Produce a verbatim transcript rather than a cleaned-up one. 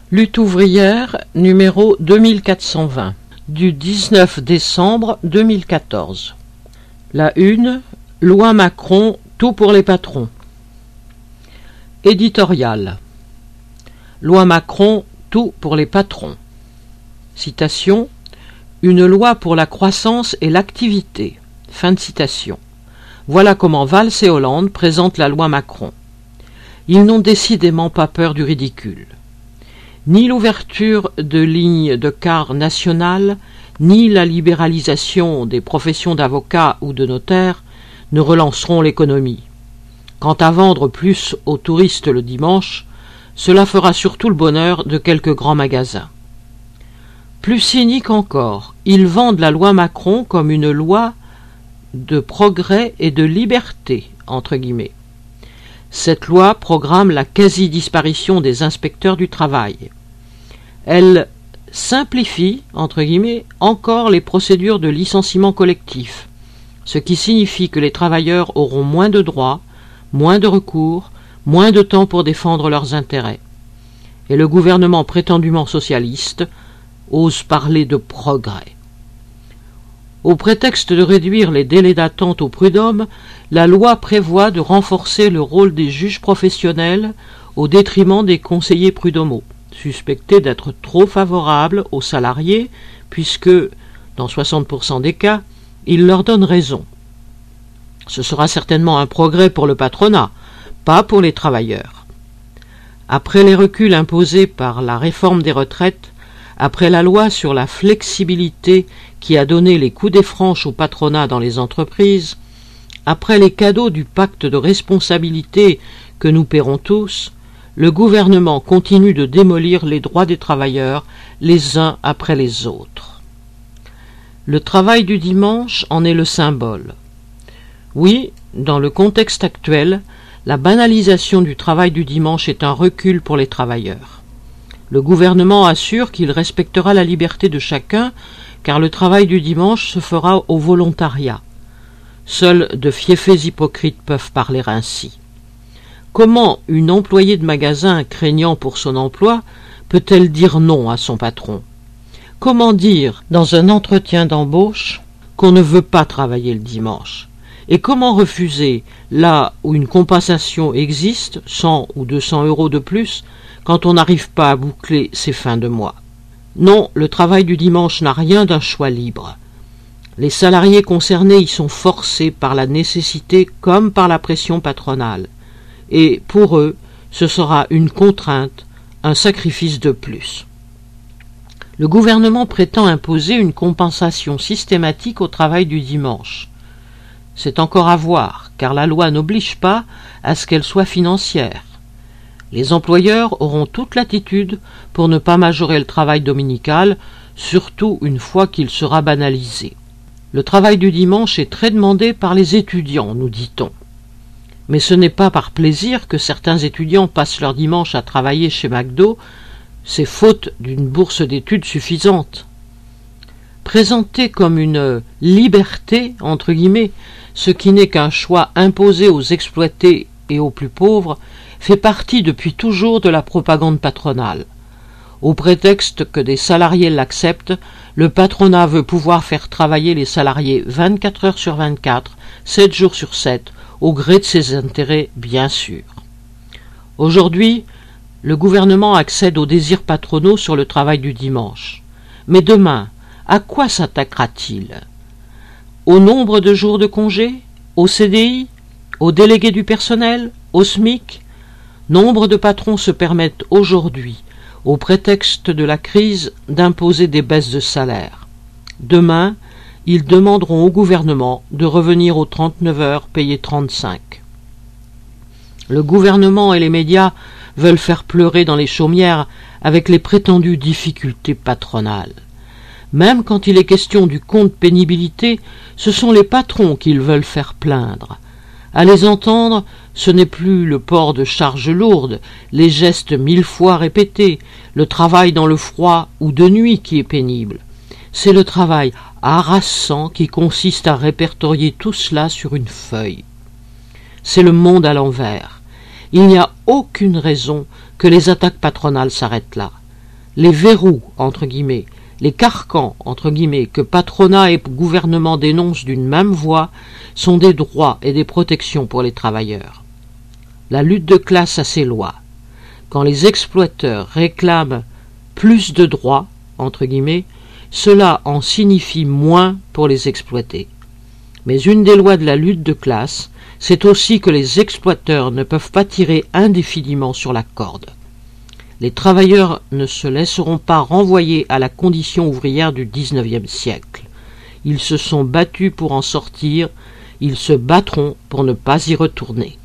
Lutte ouvrière numéro deux mille quatre cent vingt du dix-neuf décembre deux mille quatorze. La une, loi Macron, tout pour les patrons. Éditorial. Loi Macron, tout pour les patrons. Citation. Une loi pour la croissance et l'activité. Fin de citation. Voilà comment Valls et Hollande présentent la loi Macron. Ils n'ont décidément pas peur du ridicule. Ni l'ouverture de lignes de cars nationales, ni la libéralisation des professions d'avocats ou de notaires ne relanceront l'économie. Quant à vendre plus aux touristes le dimanche, cela fera surtout le bonheur de quelques grands magasins. Plus cynique encore, ils vendent la loi Macron comme une loi de progrès et de liberté, entre guillemets. Cette loi programme la quasi-disparition des inspecteurs du travail. Elle simplifie, entre guillemets, encore les procédures de licenciement collectif, ce qui signifie que les travailleurs auront moins de droits, moins de recours, moins de temps pour défendre leurs intérêts. Et le gouvernement prétendument socialiste ose parler de progrès. Au prétexte de réduire les délais d'attente au prud'homme, la loi prévoit de renforcer le rôle des juges professionnels au détriment des conseillers prud'homaux, suspectés d'être trop favorables aux salariés, puisque, dans soixante pour cent des cas, ils leur donnent raison. Ce sera certainement un progrès pour le patronat, pas pour les travailleurs. Après les reculs imposés par la réforme des retraites, après la loi sur la flexibilité qui a donné les coups des franches au patronat dans les entreprises, après les cadeaux du pacte de responsabilité que nous paierons tous, le gouvernement continue de démolir les droits des travailleurs les uns après les autres. Le travail du dimanche en est le symbole. Oui, dans le contexte actuel, la banalisation du travail du dimanche est un recul pour les travailleurs. Le gouvernement assure qu'il respectera la liberté de chacun, car le travail du dimanche se fera au volontariat. Seuls de fiefés hypocrites peuvent parler ainsi. Comment une employée de magasin craignant pour son emploi peut-elle dire non à son patron? Comment dire dans un entretien d'embauche qu'on ne veut pas travailler le dimanche? Et comment refuser là où une compensation existe, cent ou deux cents euros de plus, quand on n'arrive pas à boucler ses fins de mois? Non, le travail du dimanche n'a rien d'un choix libre. Les salariés concernés y sont forcés par la nécessité comme par la pression patronale. Et pour eux, ce sera une contrainte, un sacrifice de plus. Le gouvernement prétend imposer une compensation systématique au travail du dimanche. C'est encore à voir, car la loi n'oblige pas à ce qu'elle soit financière. Les employeurs auront toute latitude pour ne pas majorer le travail dominical, surtout une fois qu'il sera banalisé. Le travail du dimanche est très demandé par les étudiants, nous dit-on. Mais ce n'est pas par plaisir que certains étudiants passent leur dimanche à travailler chez McDo, c'est faute d'une bourse d'études suffisante. Présenté comme une « liberté », entre guillemets, ce qui n'est qu'un choix imposé aux exploités et aux plus pauvres, fait partie depuis toujours de la propagande patronale. Au prétexte que des salariés l'acceptent, le patronat veut pouvoir faire travailler les salariés vingt-quatre heures sur vingt-quatre, sept jours sur sept, au gré de ses intérêts, bien sûr. Aujourd'hui, le gouvernement accède aux désirs patronaux sur le travail du dimanche. Mais demain, à quoi s'attaquera-t-il? Au nombre de jours de congé? Au C D I? Aux délégués du personnel? Au SMIC? Nombre de patrons se permettent aujourd'hui, au prétexte de la crise, d'imposer des baisses de salaire. Demain, ils demanderont au gouvernement de revenir aux trente-neuf heures payées trente-cinq. Le gouvernement et les médias veulent faire pleurer dans les chaumières avec les prétendues difficultés patronales. Même quand il est question du compte pénibilité, ce sont les patrons qu'ils veulent faire plaindre. À les entendre, ce n'est plus le port de charges lourdes, les gestes mille fois répétés, le travail dans le froid ou de nuit qui est pénible. C'est le travail harassant qui consiste à répertorier tout cela sur une feuille. C'est le monde à l'envers. Il n'y a aucune raison que les attaques patronales s'arrêtent là. Les verrous, entre guillemets, les carcans, entre guillemets, que patronat et gouvernement dénoncent d'une même voix sont des droits et des protections pour les travailleurs. La lutte de classe a ses lois. Quand les exploiteurs réclament plus de droits, entre guillemets, cela en signifie moins pour les exploités. Mais une des lois de la lutte de classe, c'est aussi que les exploiteurs ne peuvent pas tirer indéfiniment sur la corde. Les travailleurs ne se laisseront pas renvoyer à la condition ouvrière du dix-neuvième siècle. Ils se sont battus pour en sortir, ils se battront pour ne pas y retourner.